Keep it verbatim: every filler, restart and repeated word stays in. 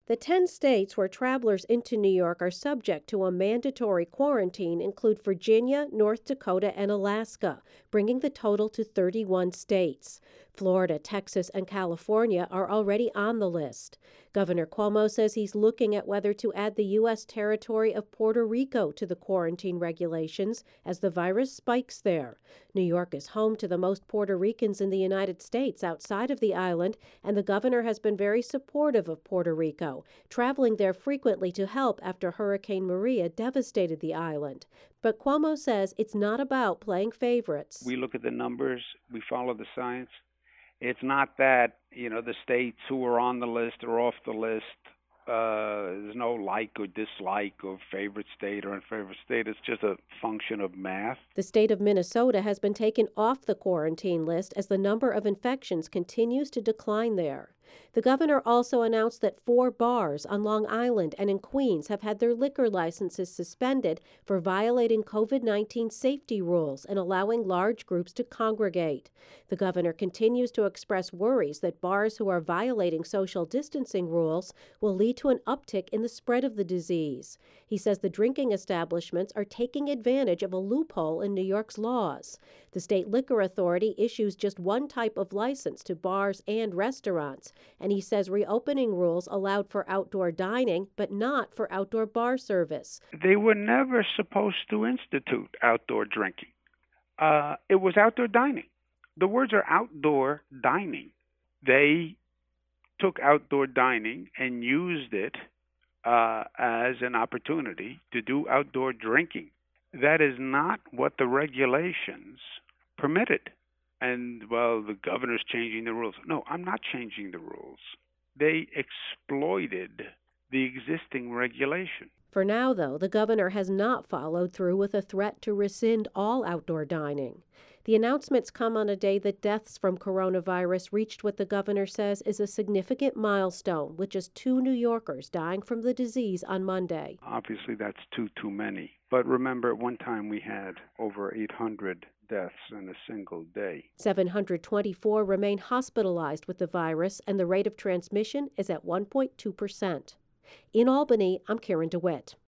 The ten states where travelers into New York are subject to a mandatory quarantine include Virginia, North Dakota, and Alaska, bringing the total to thirty-one states. Florida, Texas, and California are already on the list. Governor Cuomo says he's looking at whether to add the U S territory of Puerto Rico to the quarantine regulations as the virus spikes there. New York is home to the most Puerto Ricans in the United States outside of the island, and the governor has been very supportive of Puerto Rico, traveling there frequently to help after Hurricane Maria devastated the island. But Cuomo says it's not about playing favorites. We look at the numbers, we follow the science. It's not that, you know, the states who are on the list or off the list, uh, there's no like or dislike of favorite state or unfavorite state. It's just a function of math. The state of Minnesota has been taken off the quarantine list as the number of infections continues to decline there. The governor also announced that four bars on Long Island and in Queens have had their liquor licenses suspended for violating COVID nineteen safety rules and allowing large groups to congregate. The governor continues to express worries that bars who are violating social distancing rules will lead to an uptick in the spread of the disease. He says the drinking establishments are taking advantage of a loophole in New York's laws. The state liquor authority issues just one type of license to bars and restaurants, and he says reopening rules allowed for outdoor dining, but not for outdoor bar service. They were never supposed to institute outdoor drinking. Uh, it was outdoor dining. The words are outdoor dining. They took outdoor dining and used it uh, as an opportunity to do outdoor drinking. That is not what the regulations permitted. And, well, the governor's changing the rules. No, I'm not changing the rules. They exploited the existing regulation. For now, though, the governor has not followed through with a threat to rescind all outdoor dining. The announcements come on a day that deaths from coronavirus reached what the governor says is a significant milestone, with just two New Yorkers dying from the disease on Monday. Obviously, that's too, too many. But remember, at one time we had over eight hundred deaths in a single day. seven hundred twenty-four remain hospitalized with the virus, and the rate of transmission is at one point two percent. In Albany, I'm Karen DeWitt.